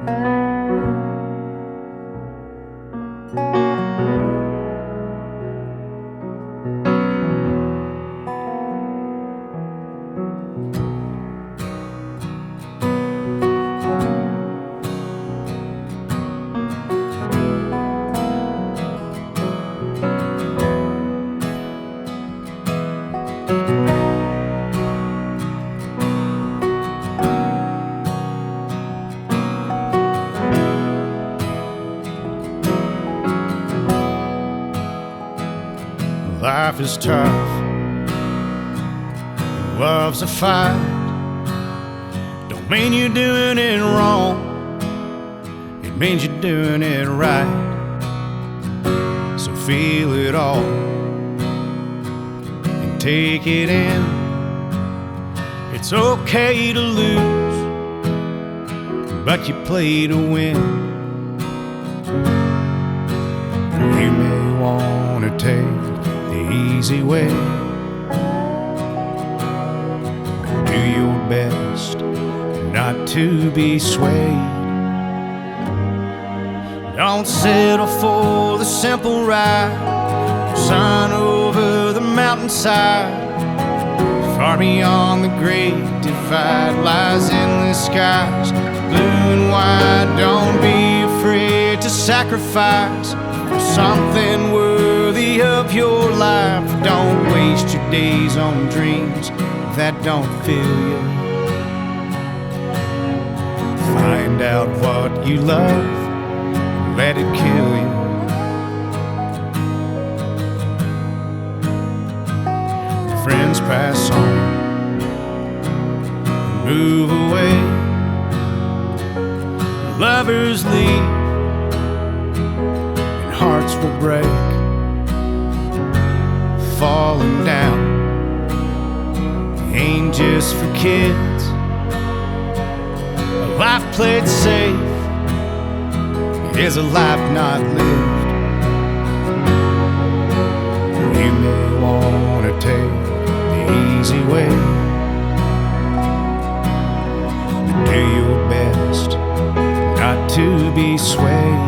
Life is tough, love's a fight. Don't mean you're doing it wrong, it means you're doing it right. So feel it all and take it in. It's okay to lose, but you play to win. You may want to take the easy way, do your best not to be swayed. Don't settle for the simple ride, sun over the mountainside. Far beyond the great divide lies endless skies, blue and white. Don't be afraid to sacrifice for something worthy of your life. Don't waste your days on dreams that don't fill you. Find out what you love, let it kill you. Friends pass on, move away. Lovers leave, hearts will break. Falling down ain't just for kids. A life played safe is a life not lived. You may want to take the easy way, do your best not to be swayed.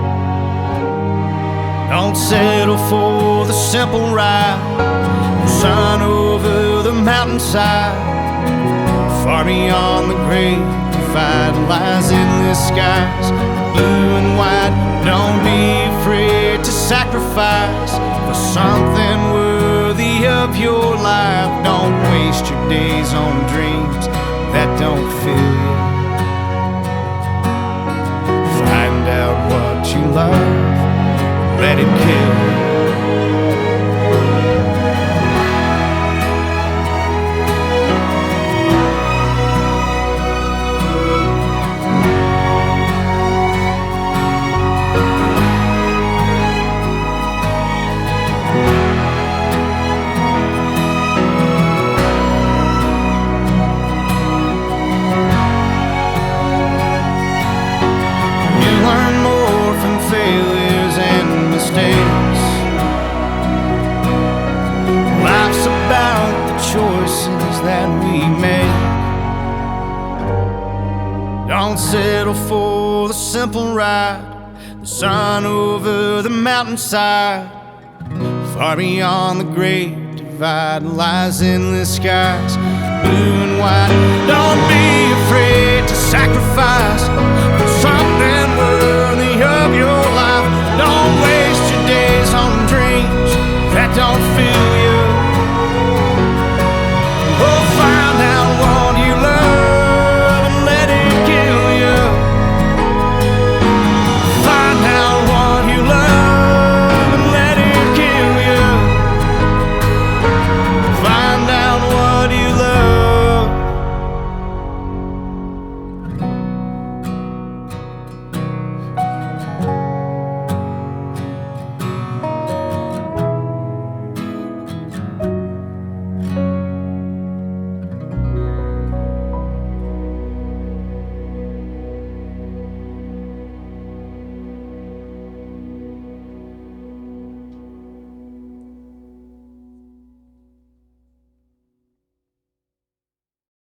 Don't settle for the simple ride, sun over the mountainside. Far beyond the great divide lies endless skies, blue and white. Don't be afraid to sacrifice for something worthy of your life. Don't waste your days on dreams that don't fill you. Find out what you love, let it kill. You learn more from failures and mistakes. Life's about the choices that we make. Don't settle for the simple ride, the sun over the mountainside. Far beyond the great divide lies endless skies, blue and white. Don't be afraid to sacrifice